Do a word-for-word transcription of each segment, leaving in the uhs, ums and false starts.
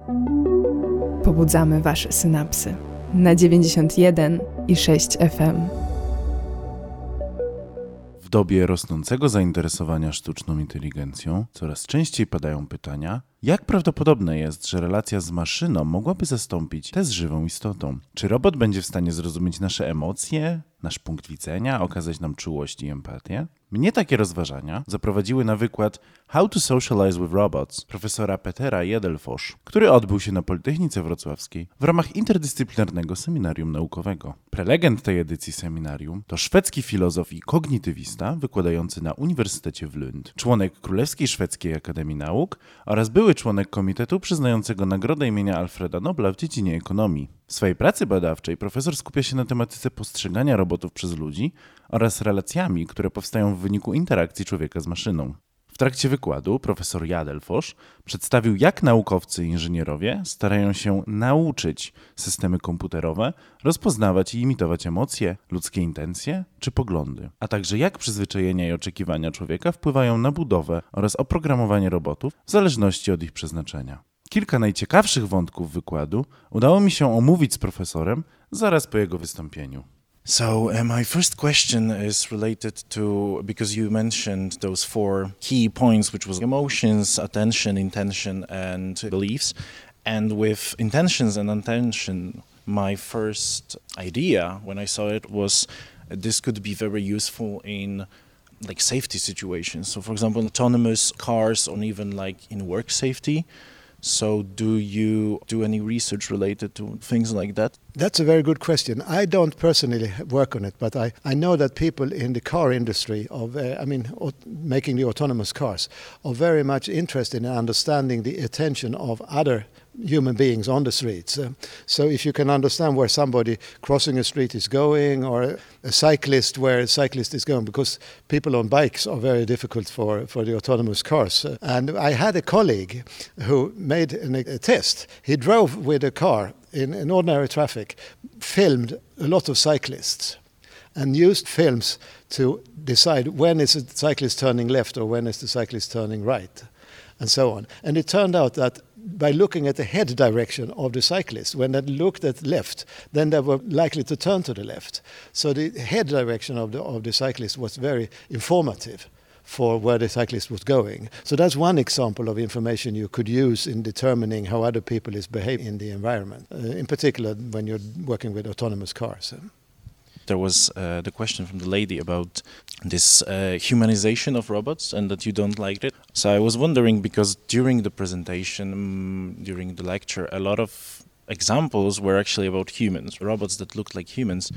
Pobudzamy wasze synapsy na dziewięćdziesiąt jeden i sześć F M. W dobie rosnącego zainteresowania sztuczną inteligencją coraz częściej padają pytania, jak prawdopodobne jest, że relacja z maszyną mogłaby zastąpić tę z żywą istotą? Czy robot będzie w stanie zrozumieć nasze emocje, nasz punkt widzenia, okazać nam czułość i empatię? Mnie takie rozważania zaprowadziły na wykład How to Socialize with Robots profesora Petera Jädelfors, który odbył się na Politechnice Wrocławskiej w ramach interdyscyplinarnego seminarium naukowego. Prelegent tej edycji seminarium to szwedzki filozof i kognitywista wykładający na Uniwersytecie w Lund, członek Królewskiej Szwedzkiej Akademii Nauk oraz były członek komitetu przyznającego nagrodę imienia Alfreda Nobla w dziedzinie ekonomii. W swojej pracy badawczej profesor skupia się na tematyce postrzegania robotów przez ludzi oraz relacjami, które powstają w wyniku interakcji człowieka z maszyną. W trakcie wykładu profesor Jädelfors przedstawił, jak naukowcy i inżynierowie starają się nauczyć systemy komputerowe rozpoznawać i imitować emocje, ludzkie intencje czy poglądy, a także jak przyzwyczajenia i oczekiwania człowieka wpływają na budowę oraz oprogramowanie robotów w zależności od ich przeznaczenia. Kilka najciekawszych wątków wykładu udało mi się omówić z profesorem zaraz po jego wystąpieniu. So uh, my first question is related to, because you mentioned those four key points, which was emotions, attention, intention, and beliefs. And with intentions and attention, my first idea when I saw it was uh, this could be very useful in like safety situations. So for example, autonomous cars or even like in work safety. So do you do any research related to things like that? That's a very good question. I don't personally work on it, but I, I know that people in the car industry, of uh, I mean, aut- making the autonomous cars, are very much interested in understanding the attention of other human beings on the streets. Uh, so if you can understand where somebody crossing a street is going, or a cyclist where a cyclist is going, because people on bikes are very difficult for, for the autonomous cars. Uh, and I had a colleague who made an, a test. He drove with a car in, in ordinary traffic, filmed a lot of cyclists, and used films to decide when is a cyclist turning left or when is the cyclist turning right, and so on. And it turned out that by looking at the head direction of the cyclist, when they looked at left, then they were likely to turn to the left. So the head direction of the of the cyclist was very informative for where the cyclist was going. So that's one example of information you could use in determining how other people is behaving in the environment, uh, in particular when you're working with autonomous cars. There was uh, the question from the lady about this uh, humanization of robots and that you don't like it. So I was wondering, because during the presentation, um, during the lecture, a lot of examples were actually about humans, robots that looked like humans.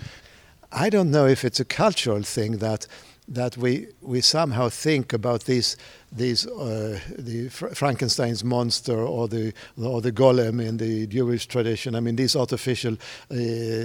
I don't know if it's a cultural thing that that we we somehow think about these these uh, the Frankenstein's monster or the or the golem in the Jewish tradition. I mean, these artificial uh,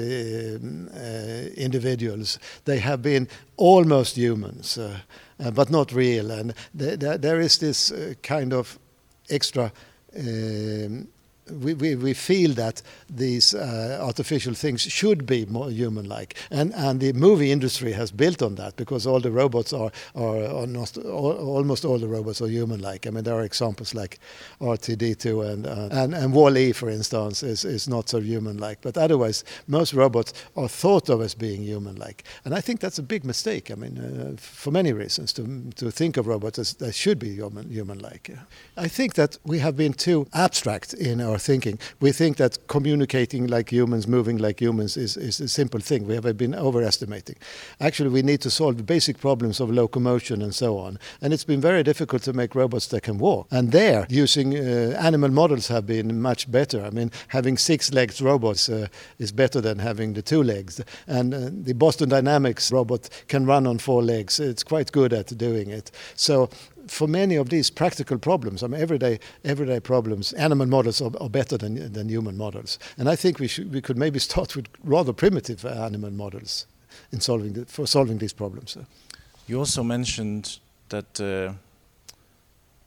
uh, individuals, they have been almost humans, uh, uh, but not real. And th- th- there is this uh, kind of extra. Um, We, we we feel that these uh, artificial things should be more human-like, and and the movie industry has built on that, because all the robots are are, are not all, almost all the robots are human-like. I mean, there are examples like R two D two and uh, and and Wall-E, for instance, is is not so human-like. But otherwise, most robots are thought of as being human-like, and I think that's a big mistake. I mean, uh, for many reasons, to to think of robots as that should be human human-like. I think that we have been too abstract in our thinking. We think that communicating like humans, moving like humans is, is a simple thing. We have been overestimating. Actually, we need to solve the basic problems of locomotion and so on. And it's been very difficult to make robots that can walk. And there, using uh, animal models have been much better. I mean, having six-legged robots uh, is better than having the two legs. And uh, the Boston Dynamics robot can run on four legs. It's quite good at doing it. So for many of these practical problems, I mean, everyday everyday problems, animal models are, are better than than human models. And I think we should we could maybe start with rather primitive animal models in solving the, for solving these problems. You also mentioned that uh,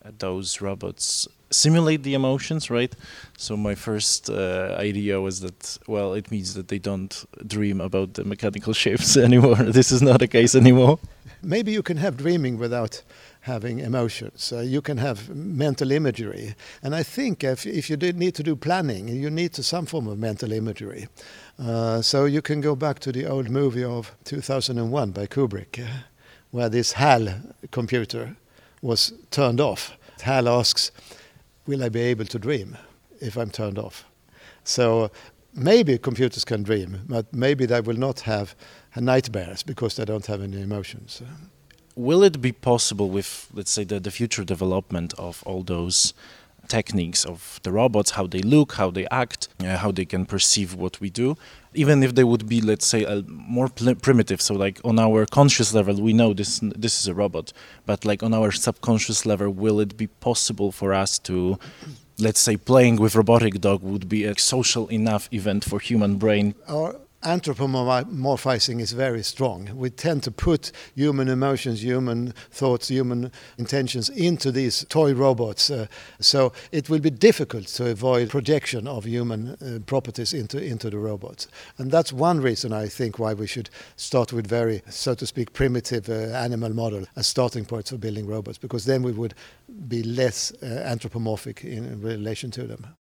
uh, those robots simulate the emotions, right? So my first uh, idea was that, well, it means that they don't dream about the mechanical shapes anymore. This is not the case anymore. Maybe you can have dreaming without having emotions. Uh, you can have mental imagery. And I think if, if you did need to do planning, you need to some form of mental imagery. Uh, so you can go back to the old movie of two thousand one by Kubrick, uh, where this HAL computer was turned off. HAL asks, will I be able to dream if I'm turned off? So maybe computers can dream, but maybe they will not have nightmares because they don't have any emotions. Will it be possible with, let's say, the, the future development of all those techniques of the robots, how they look, how they act, uh, how they can perceive what we do, even if they would be, let's say, uh, more pl- primitive, so like on our conscious level we know this this is a robot, but like on our subconscious level, will it be possible for us to, let's say, playing with robotic dog would be a social enough event for human brain? Our anthropomorphizing is very strong. We tend to put human emotions, human thoughts, human intentions into these toy robots. Uh, so it will be difficult to avoid projection of human uh, properties into, into the robots. And that's one reason I think why we should start with very, so to speak, primitive uh, animal model as starting points for building robots, because then we would be less uh, anthropomorphic in relation to them.